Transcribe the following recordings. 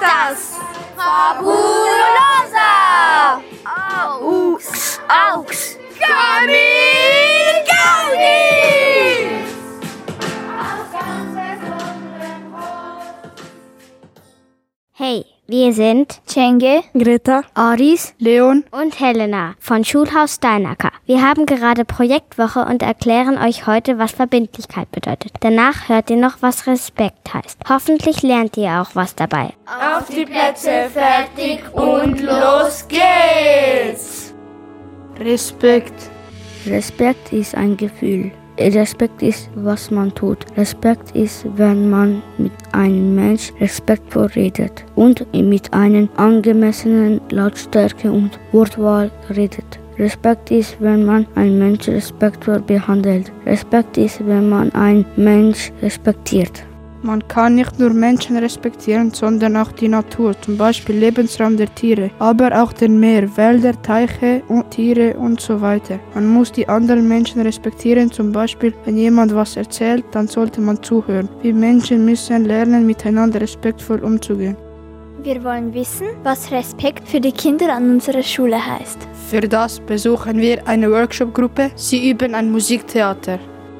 das Fabulosa! Aux, aux, Camille Gaudi! Hey, wir sind Cenge, Greta, Aris, Leon und Helena von Schulhaus Steinacker. Wir haben gerade Projektwoche und erklären euch heute, was Verbindlichkeit bedeutet. Danach hört ihr noch, was Respekt heißt. Hoffentlich lernt ihr auch was dabei. Auf die Plätze, fertig und los geht's! Respekt. Respekt ist ein Gefühl. Respekt ist, was man tut. Respekt ist, wenn man mit einem Menschen respektvoll redet und mit einer angemessenen Lautstärke und Wortwahl redet. Respekt ist, wenn man einen Menschen respektvoll behandelt. Respekt ist, wenn man einen Menschen respektiert. Man kann nicht nur Menschen respektieren, sondern auch die Natur, zum Beispiel Lebensraum der Tiere, aber auch den Meer, Wälder, Teiche und Tiere und so weiter. Man muss die anderen Menschen respektieren, zum Beispiel wenn jemand was erzählt, dann sollte man zuhören. Wir Menschen müssen lernen, miteinander respektvoll umzugehen. wir wollen wissen, was Respekt für die Kinder an unserer Schule heißt. Für das besuchen wir eine Workshop-Gruppe. Sie üben ein Musiktheater.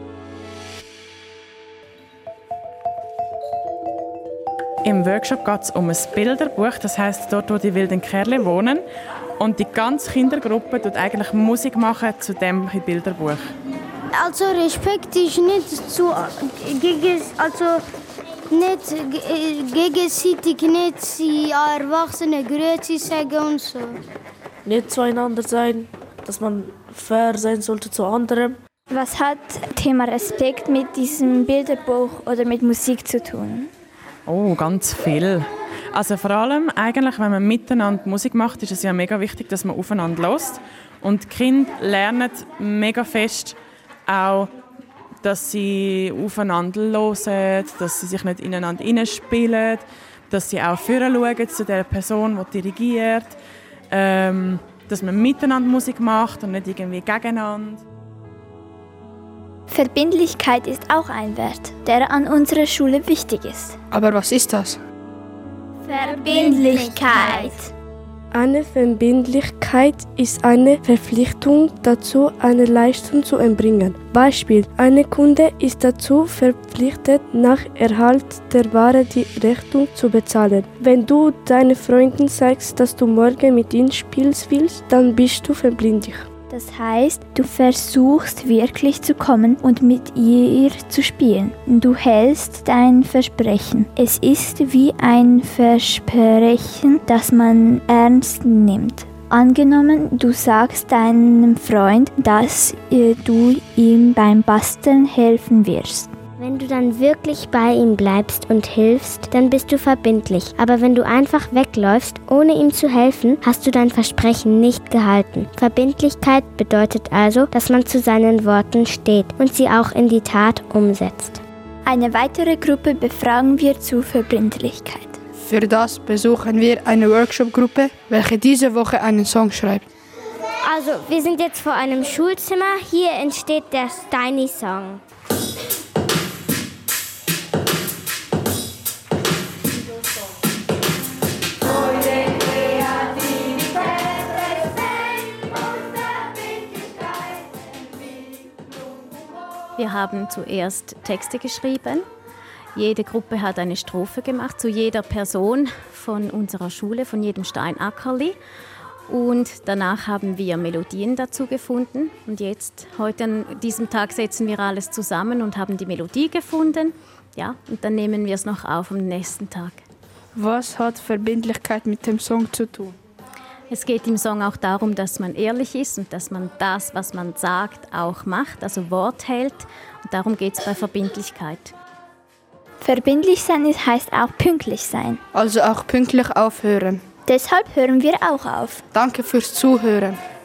Im Workshop geht es um ein Bilderbuch, das heisst dort, wo die wilden Kerle wohnen. Und die ganze Kindergruppe tut eigentlich Musik machen zu dem Bilderbuch. Also Respekt ist nicht gegenseitig nicht die Erwachsenen Grüezi sagen und so. Nicht zueinander sein, dass man fair sein sollte zu anderen. Was hat Thema Respekt mit diesem Bilderbuch oder mit Musik zu tun? Oh, ganz viel. Also vor allem eigentlich, wenn man miteinander Musik macht, ist es ja mega wichtig, dass man aufeinander hört. Und die Kinder lernen mega fest auch, dass sie aufeinander hören, dass sie sich nicht ineinander hineinspielen, dass sie auch vorne schauen zu der Person, die dirigiert, dass man miteinander Musik macht und nicht irgendwie gegeneinander. Verbindlichkeit ist auch ein Wert, der an unserer Schule wichtig ist. Aber was ist das? Verbindlichkeit. Eine Verbindlichkeit ist eine Verpflichtung dazu, eine Leistung zu erbringen. Beispiel: Ein Kunde ist dazu verpflichtet, nach Erhalt der Ware die Rechnung zu bezahlen. Wenn du deinen Freunden sagst, dass du morgen mit ihnen spielen willst, dann bist du verbindlich. Das heißt, du versuchst wirklich zu kommen und mit ihr zu spielen. Du hältst dein Versprechen. Es ist wie ein Versprechen, das man ernst nimmt. Angenommen, du sagst deinem Freund, dass du ihm beim Basteln helfen wirst. Wenn du dann wirklich bei ihm bleibst und hilfst, dann bist du verbindlich. Aber wenn du einfach wegläufst, ohne ihm zu helfen, hast du dein Versprechen nicht gehalten. Verbindlichkeit bedeutet also, dass man zu seinen Worten steht und sie auch in die Tat umsetzt. Eine weitere Gruppe befragen wir zu Verbindlichkeit. Für das besuchen wir eine Workshop-Gruppe, welche diese Woche einen Song schreibt. Also, wir sind jetzt vor einem Schulzimmer. Hier entsteht der Steini-Song. Wir haben zuerst Texte geschrieben. Jede Gruppe hat eine Strophe gemacht zu jeder Person von unserer Schule, von jedem Steinackerli. Und danach haben wir Melodien dazu gefunden. Und jetzt, heute an diesem Tag, setzen wir alles zusammen und haben die Melodie gefunden. Ja, und dann nehmen wir es noch auf am nächsten Tag. Was hat Verbindlichkeit mit dem Song zu tun? Es geht im Song auch darum, dass man ehrlich ist und dass man das, was man sagt, auch macht, also Wort hält. Und darum geht es bei Verbindlichkeit. Verbindlich sein heißt auch pünktlich sein. Also auch pünktlich aufhören. Deshalb hören wir auch auf. Danke fürs Zuhören.